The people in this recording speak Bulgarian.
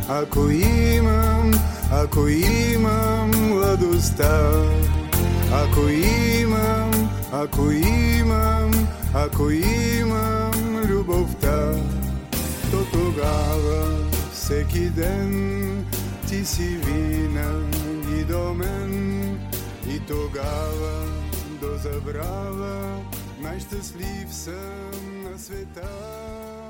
Ако имам младостта, ако имам любовта, то тогава всеки ден ти си винаги до мен и тогава до забрава най-щастлив съм на света.